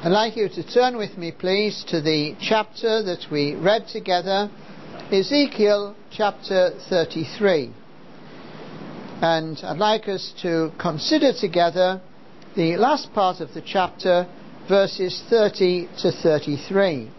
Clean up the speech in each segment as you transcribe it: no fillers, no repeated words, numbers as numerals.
I'd like you to turn with me, please, to the chapter that we read together, Ezekiel chapter 33. And I'd like us to consider together the last part of the chapter, verses 30 to 33.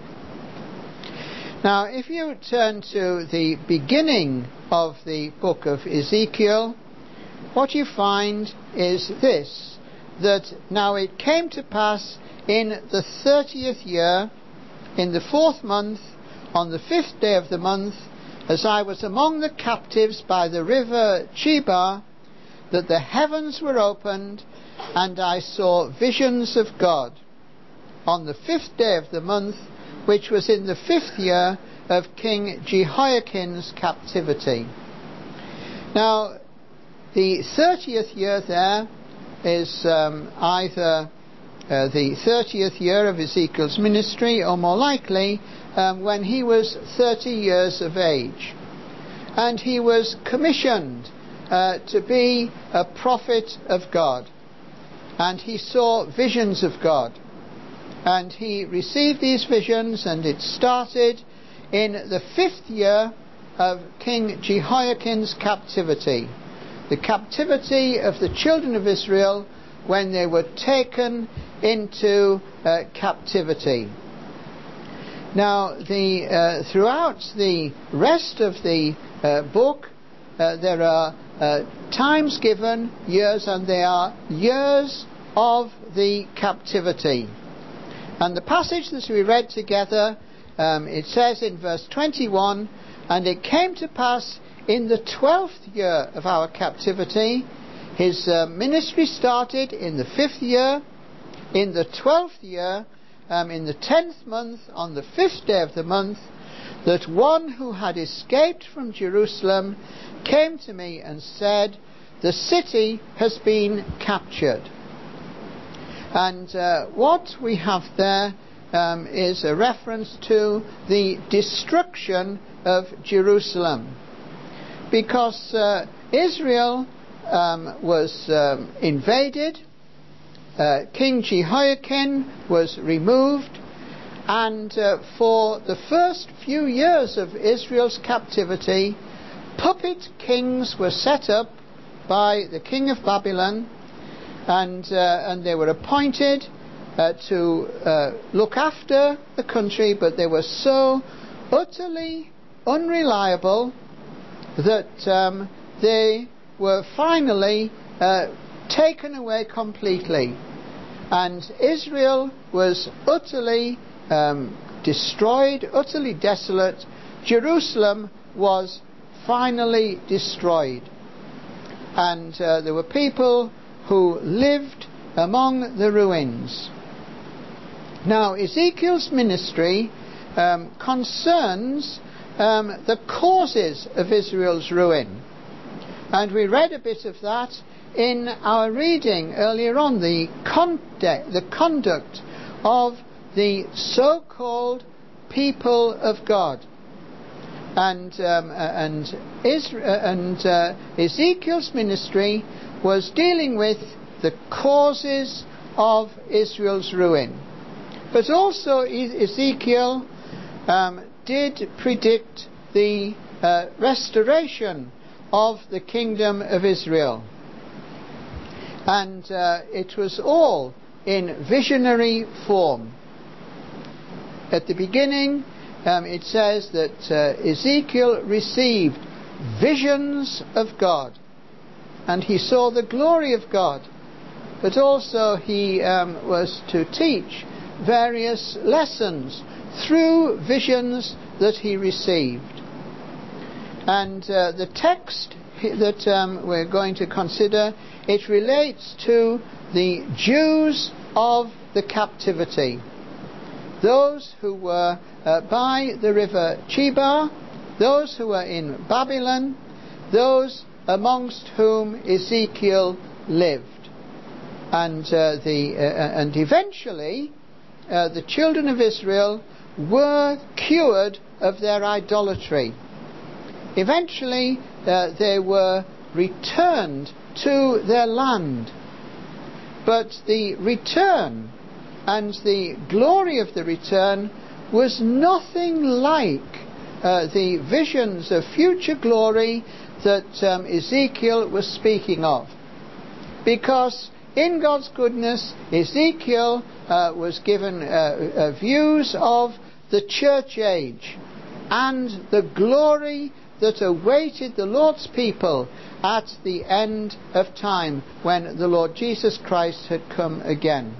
Now, if you turn to the beginning of the book of Ezekiel, what you find is this, that now it came to pass in the 30th year, in the 4th month, on the 5th day of the month, as I was among the captives by the river Chebar, that the heavens were opened, and I saw visions of God, on the 5th day of the month, which was in the 5th year of King Jehoiachin's captivity. Now, the 30th year there is either the 30th year of Ezekiel's ministry, or more likely when he was 30 years of age. And he was commissioned to be a prophet of God. And he saw visions of God. And he received these visions, and it started in the 5th year of King Jehoiachin's captivity. The captivity of the children of Israel when they were taken into captivity. Now, throughout the rest of the book, there are times given, years, and they are years of the captivity. And the passage that we read together, it says in verse 21, "And it came to pass in the 12th year of our captivity," his ministry started in the 5th year, in the 12th year, in the 10th month, on the 5th day of the month, "that one who had escaped from Jerusalem came to me and said, the city has been captured." And what we have there is a reference to the destruction of Jerusalem. Because Israel was invaded, King Jehoiachin was removed, and for the first few years of Israel's captivity, puppet kings were set up by the king of Babylon, and they were appointed to look after the country, but they were so utterly unreliable that they were finally taken away completely, and Israel was utterly destroyed, utterly desolate. Jerusalem was finally destroyed, and there were people who lived among the ruins. Now, Ezekiel's ministry concerns the causes of Israel's ruin, and we read a bit of that in our reading earlier on, the conduct of the so-called people of God. And Ezekiel's ministry was dealing with the causes of Israel's ruin. But also Ezekiel did predict the restoration of the kingdom of Israel. And it was all in visionary form. At the beginning, it says that Ezekiel received visions of God, and he saw the glory of God, but also he was to teach various lessons through visions that he received. And the text that we're going to consider, it relates to the Jews of the captivity, those who were by the river Chebar, those who were in Babylon, those amongst whom Ezekiel lived. And eventually the children of Israel were cured of their idolatry. Eventually they were returned to their land. But the return and the glory of the return was nothing like the visions of future glory that Ezekiel was speaking of. Because in God's goodness, Ezekiel was given views of the church age and the glory that awaited the Lord's people at the end of time when the Lord Jesus Christ had come again.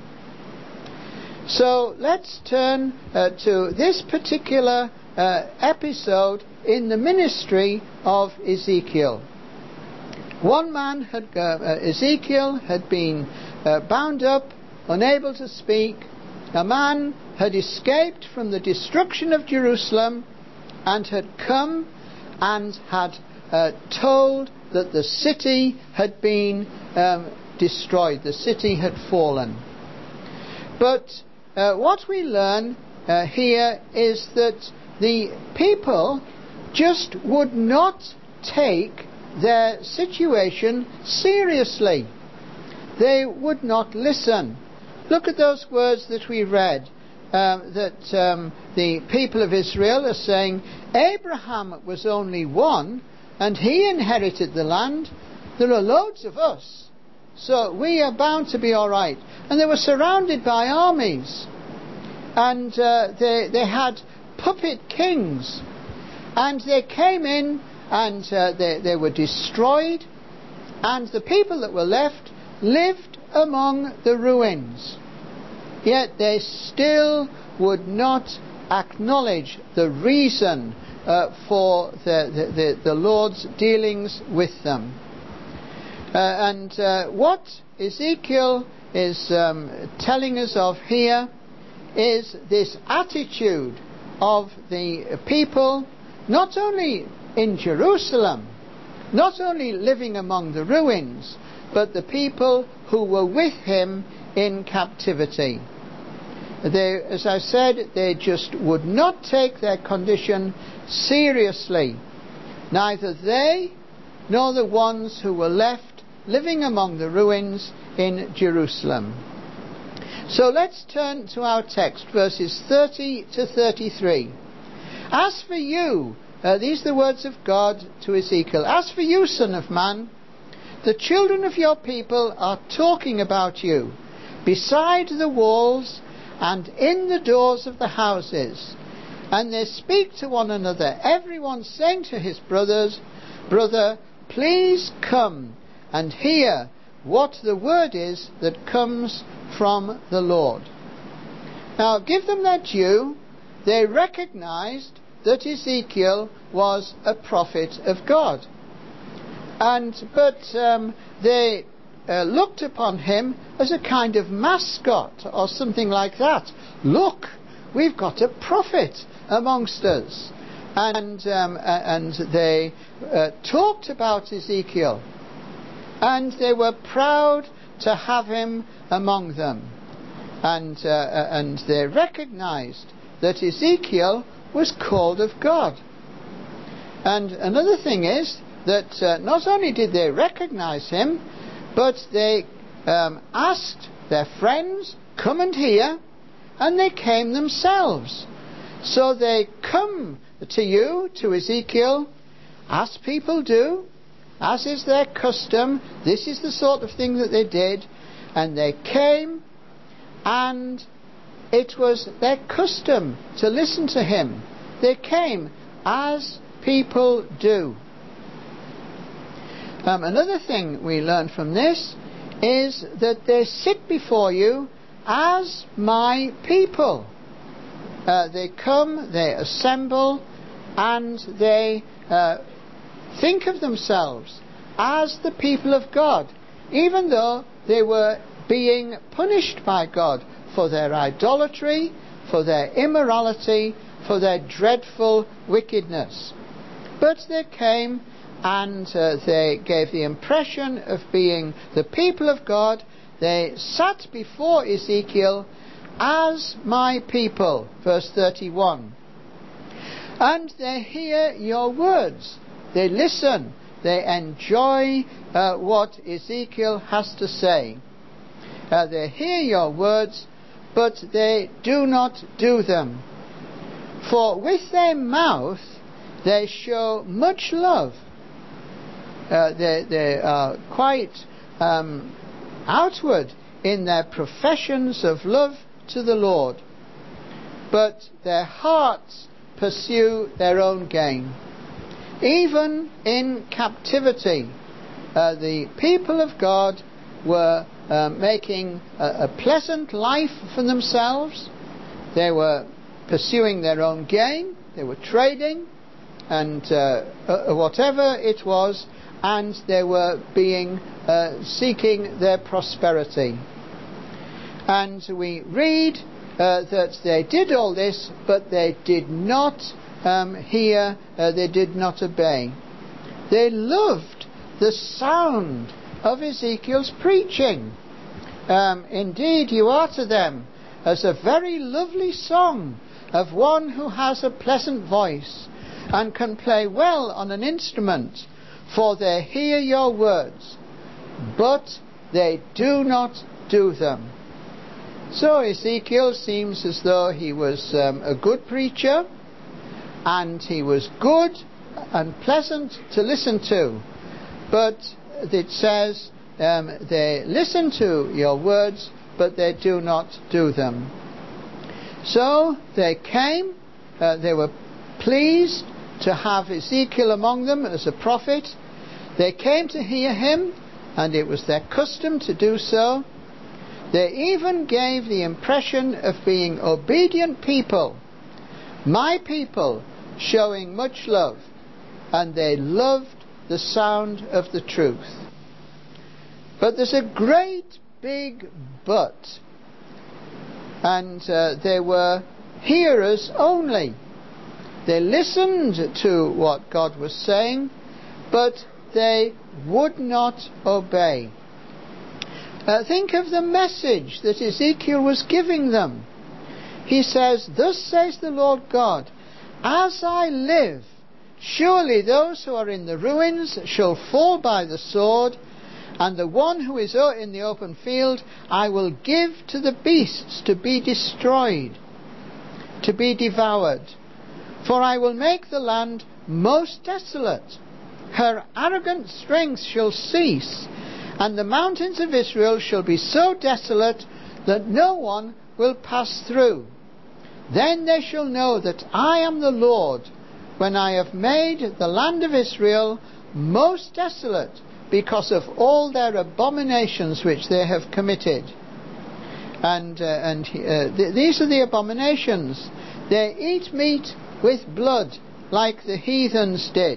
So let's turn to this particular episode in the ministry of Ezekiel. One man, Ezekiel, had been bound up, unable to speak. A man had escaped from the destruction of Jerusalem and had come and had told that the city had been destroyed, the city had fallen. But what we learn here is that the people just would not take their situation seriously. They would not listen. Look at those words that we read, that the people of Israel are saying, Abraham was only one, and he inherited the land. There are loads of us, so we are bound to be all right. And they were surrounded by armies, and they had puppet kings, and they came in, and they were destroyed, and the people that were left lived among the ruins. Yet they still would not acknowledge the reason for the Lord's dealings with them. And what Ezekiel is telling us of here is this attitude of the people, not only in Jerusalem, not only living among the ruins, but the people who were with him in captivity. They, as I said, they just would not take their condition seriously. Neither they nor the ones who were left living among the ruins in Jerusalem. So let's turn to our text, verses 30 to 33. As for you, these are the words of God to Ezekiel. As for you, son of man, the children of your people are talking about you beside the walls and in the doors of the houses. And they speak to one another, everyone saying to his brother, please come and hear what the word is that comes from the Lord. Now give them their due. They recognized that Ezekiel was a prophet of God. But they looked upon him as a kind of mascot or something like that. Look, we've got a prophet amongst us. And they talked about Ezekiel. And they were proud to have him among them. And they recognized that Ezekiel was called of God. And another thing is that not only did they recognize him, but they asked their friends, come and hear, and they came themselves. So they come to you, to Ezekiel, as people do, as is their custom. This is the sort of thing that they did. And they came, and it was their custom to listen to him. They came as people do. Another thing we learn from this is that they sit before you as my people. They come, they assemble, and they think of themselves as the people of God, even though they were being punished by God for their idolatry, for their immorality, for their dreadful wickedness. But they came and they gave the impression of being the people of God. They sat before Ezekiel as my people, verse 31. And they hear your words. They listen. They enjoy what Ezekiel has to say. They hear your words, but they do not do them. For with their mouth they show much love. They are quite outward in their professions of love to the Lord, but their hearts pursue their own gain. Even in captivity, the people of God were making a pleasant life for themselves. They were pursuing their own gain. They were trading and whatever it was, and they were seeking their prosperity. And we read that they did all this, but they did not hear, they did not obey. They loved the sound of Ezekiel's preaching. Indeed, you are to them as a very lovely song of one who has a pleasant voice and can play well on an instrument, for they hear your words, but they do not do them. So Ezekiel seems as though he was a good preacher, and he was good and pleasant to listen to, but it says they listen to your words, but they do not do them. So they came, they were pleased to have Ezekiel among them as a prophet. They came to hear him, and it was their custom to do so. They even gave the impression of being obedient people, my people, showing much love, and they loved the sound of the truth. But there's a great big but, and they were hearers only. They listened to what God was saying, but they would not obey. Think of the message that Ezekiel was giving them. He says, "Thus says the Lord God, as I live, surely those who are in the ruins shall fall by the sword, and the one who is in the open field I will give to the beasts to be destroyed, to be devoured. For I will make the land most desolate. Her arrogant strength shall cease, and the mountains of Israel shall be so desolate that no one will pass through. Then they shall know that I am the Lord, when I have made the land of Israel most desolate, because of all their abominations which they have committed." And these are the abominations. They eat meat with blood, like the heathens did.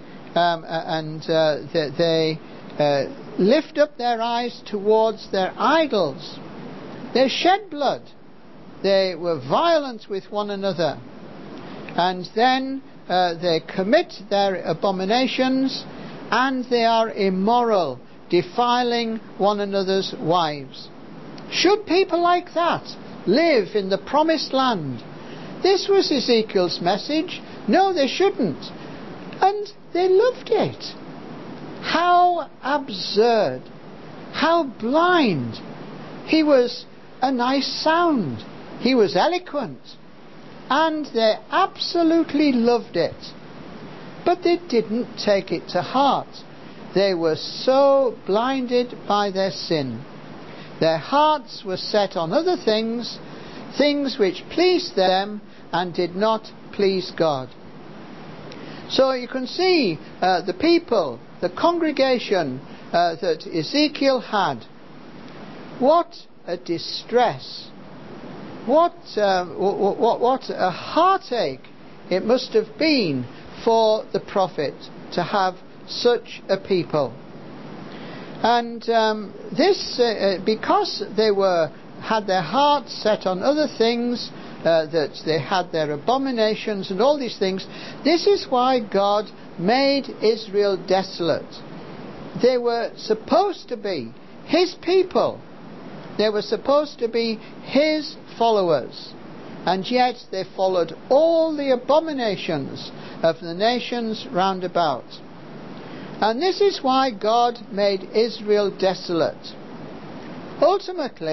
They lift up their eyes towards their idols. They shed blood. They were violent with one another. And then they commit their abominations, and they are immoral, defiling one another's wives. Should people like that live in the promised land? This was Ezekiel's message. No, they shouldn't. And they loved it. How absurd. How blind. He was a nice sound. He was eloquent. And they absolutely loved it. But they didn't take it to heart. They were so blinded by their sin. Their hearts were set on other things, things which pleased them and did not please God. So you can see the people, the congregation that Ezekiel had. What a distress. What a heartache it must have been for the prophet to have such a people. And this, because they had their hearts set on other things, that they had their abominations and all these things, this is why God made Israel desolate. They were supposed to be His people. They were supposed to be His followers. And yet they followed all the abominations of the nations round about. And this is why God made Israel desolate. Ultimately,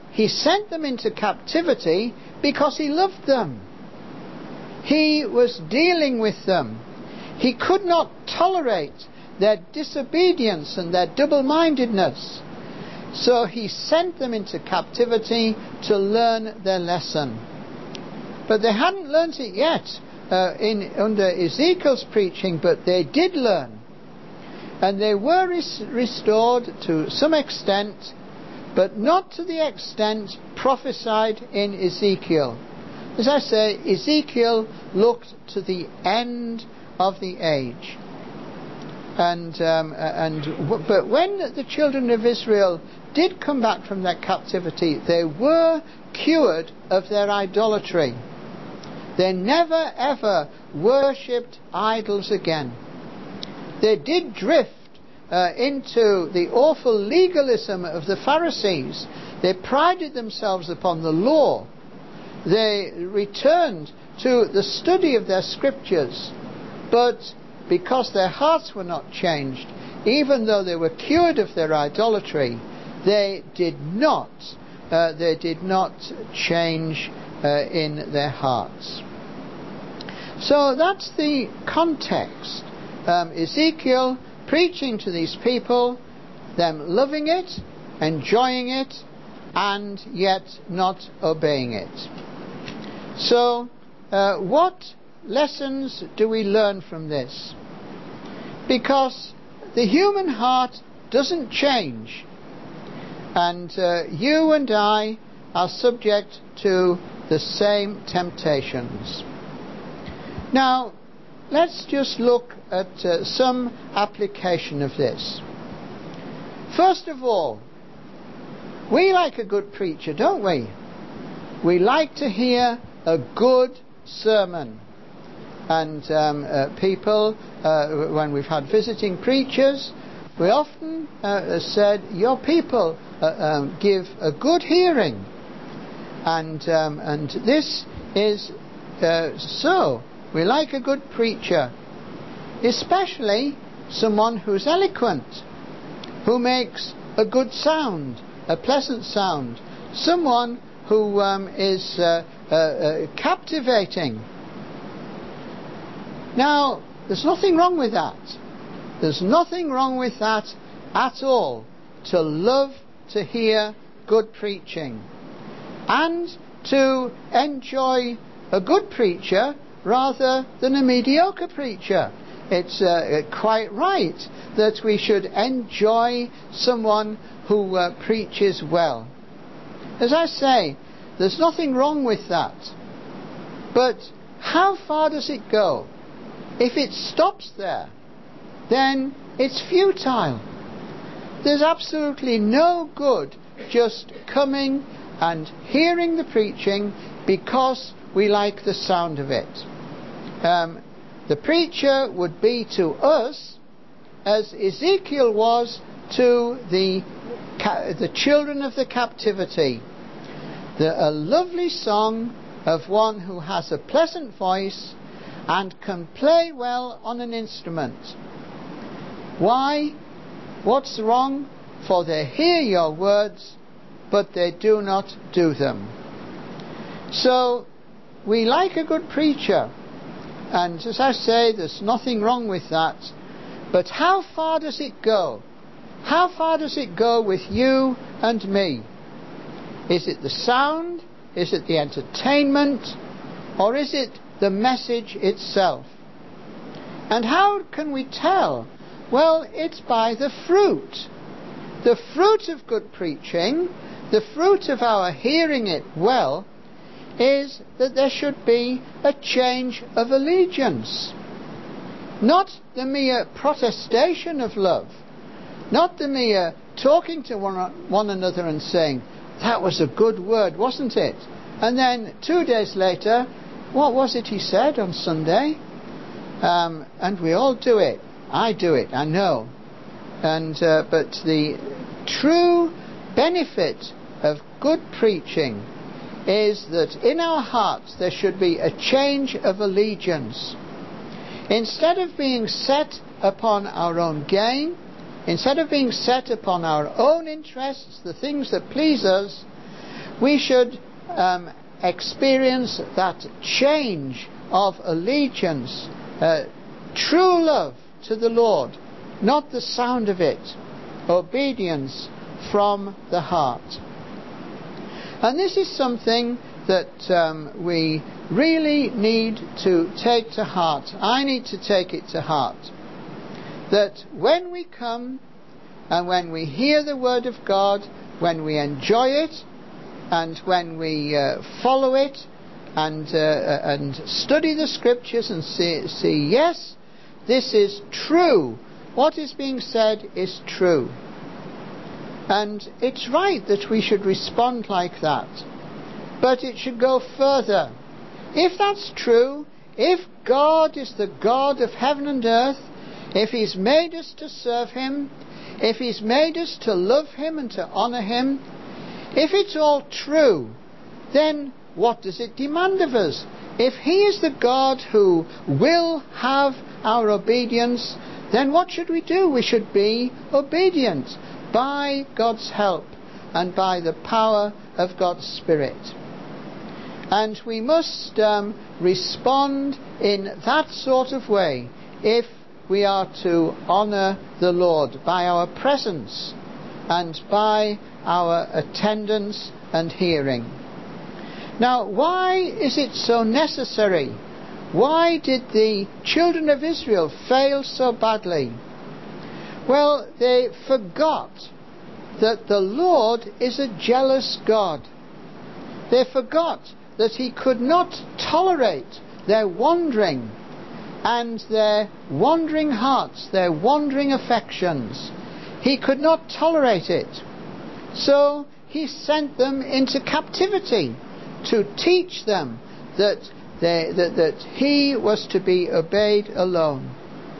he sent them into captivity because he loved them. He was dealing with them. He could not tolerate their disobedience and their double-mindedness. So he sent them into captivity to learn their lesson. But they hadn't learnt it yet under Ezekiel's preaching, but they did learn. And they were restored to some extent, but not to the extent prophesied in Ezekiel. As I say, Ezekiel looked to the end of the age. But when the children of Israel did come back from their captivity, they were cured of their idolatry. They never ever worshipped idols again. They did drift into the awful legalism of the Pharisees. They prided themselves upon the law. They returned to the study of their scriptures, but because their hearts were not changed, even though they were cured of their idolatry, they did not change in their hearts. So that's the context. Ezekiel preaching to these people, them loving it, enjoying it, and yet not obeying it. So what lessons do we learn from this? Because the human heart doesn't change, and you and I are subject to the same temptations. Now, let's just look at some application of this. First of all, we like a good preacher, don't we? We like to hear a good sermon. And people, when we've had visiting preachers, we often said, your people give a good hearing. And this is so. We like a good preacher, especially someone who's eloquent, who makes a good sound, a pleasant sound, someone who is captivating. Now, there's nothing wrong with that. There's nothing wrong with that at all, to love to hear good preaching and to enjoy a good preacher rather than a mediocre preacher. It's quite right that we should enjoy someone who preaches well. As I say, there's nothing wrong with that. But how far does it go? If it stops there, then it's futile. There's absolutely no good just coming and hearing the preaching because we like the sound of it. The preacher would be to us as Ezekiel was to the children of the captivity. A lovely song of one who has a pleasant voice and can play well on an instrument. Why? What's wrong? For they hear your words, but they do not do them. So, we like a good preacher, and as I say, there's nothing wrong with that. But how far does it go? How far does it go with you and me? Is it the sound? Is it the entertainment? Or is it the message itself? And how can we tell? Well, it's by the fruit. The fruit of good preaching, the fruit of our hearing it well, is that there should be a change of allegiance. Not the mere protestation of love, not the mere talking to one another and saying, that was a good word, wasn't it? And then 2 days later, what was it he said on Sunday? And we all do it. I do it, I know. But the true benefit of good preaching is that in our hearts there should be a change of allegiance. Instead of being set upon our own gain, instead of being set upon our own interests, the things that please us, We should experience that change of allegiance, true love to the Lord, not the sound of it, obedience from the heart. And this is something that we really need to take to heart. I need to take it to heart. That when we come and when we hear the Word of God, when we enjoy it, and when we follow it, and study the Scriptures and see, yes, this is true. What is being said is true. And it's right that we should respond like that. But it should go further. If that's true, if God is the God of heaven and earth, if He's made us to serve Him, if He's made us to love Him and to honour Him, if it's all true, then what does it demand of us? If He is the God who will have our obedience, then what should we do? We should be obedient by God's help and by the power of God's Spirit. And we must respond in that sort of way if we are to honour the Lord by our presence and by our attendance and hearing. Now, why is it so necessary? Why did the children of Israel fail so badly? Well, they forgot that the Lord is a jealous God. They forgot that He could not tolerate their wandering and their wandering hearts, their wandering affections. He could not tolerate it. So He sent them into captivity to teach them that He was to be obeyed alone.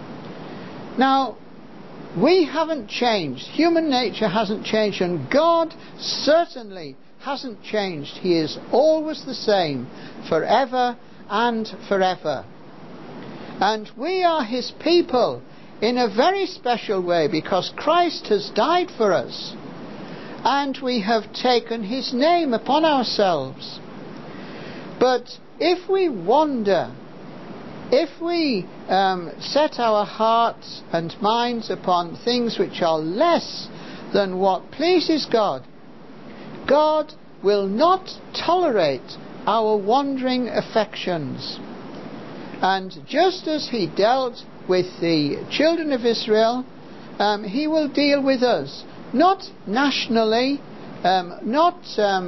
Now, we haven't changed. Human nature hasn't changed, and God certainly hasn't changed. He is always the same, forever and forever. And we are His people in a very special way because Christ has died for us, and we have taken His name upon ourselves. But if we wander, if we set our hearts and minds upon things which are less than what pleases God, God will not tolerate our wandering affections. And just as He dealt with the children of Israel, He will deal with us, not nationally, not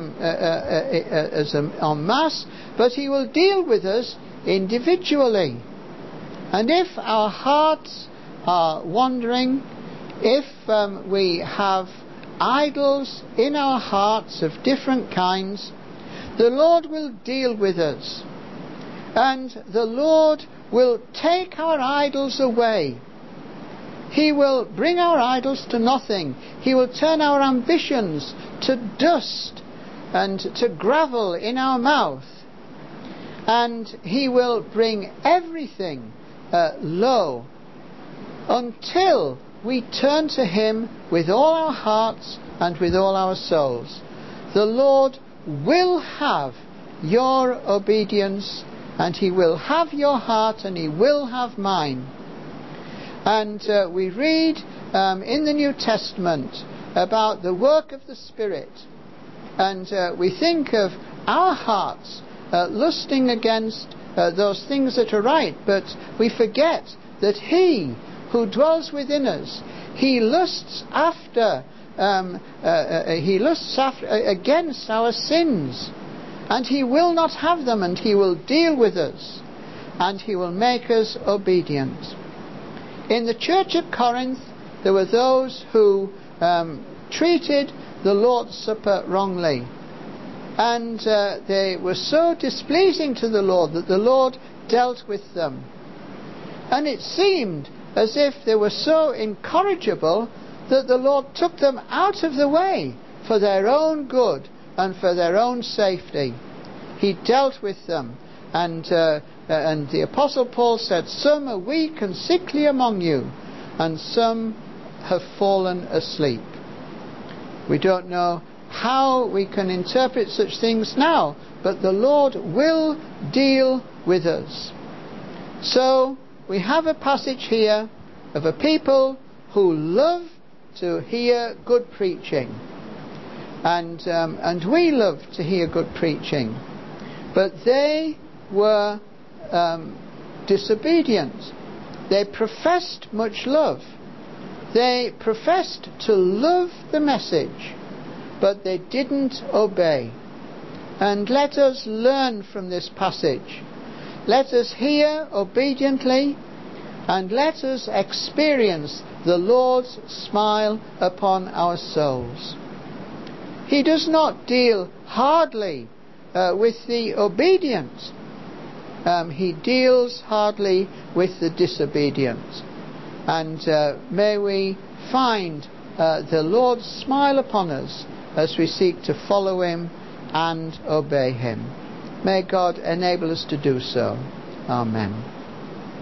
as en masse, but He will deal with us individually. And if our hearts are wandering, if we have idols in our hearts of different kinds, the Lord will deal with us. And the Lord will take our idols away. He will bring our idols to nothing. He will turn our ambitions to dust and to gravel in our mouth. And He will bring everything low until we turn to Him with all our hearts and with all our souls. The Lord will have your obedience, and He will have your heart, and He will have mine. And we read in the New Testament about the work of the Spirit, and we think of our hearts lusting against those things that are right, but we forget that He who dwells within us, He lusts after against our sins, and He will not have them, and He will deal with us, and He will make us obedient. In the church at Corinth, there were those who treated the Lord's Supper wrongly, and they were so displeasing to the Lord that the Lord dealt with them. And it seemed as if they were so incorrigible that the Lord took them out of the way for their own good and for their own safety. He dealt with them, and the Apostle Paul said, "Some are weak and sickly among you, and some have fallen asleep." We don't know how we can interpret such things now, but the Lord will deal with us. So we have a passage here of a people who love to hear good preaching, and we love to hear good preaching, but they were disobedient. They professed much love. They professed to love the message, but they didn't obey. And let us learn from this passage. Let us hear obediently, and let us experience the Lord's smile upon our souls. He does not deal hardly with the obedient. He deals hardly with the disobedient. And may we find the Lord's smile upon us as we seek to follow Him and obey Him. May God enable us to do so. Amen.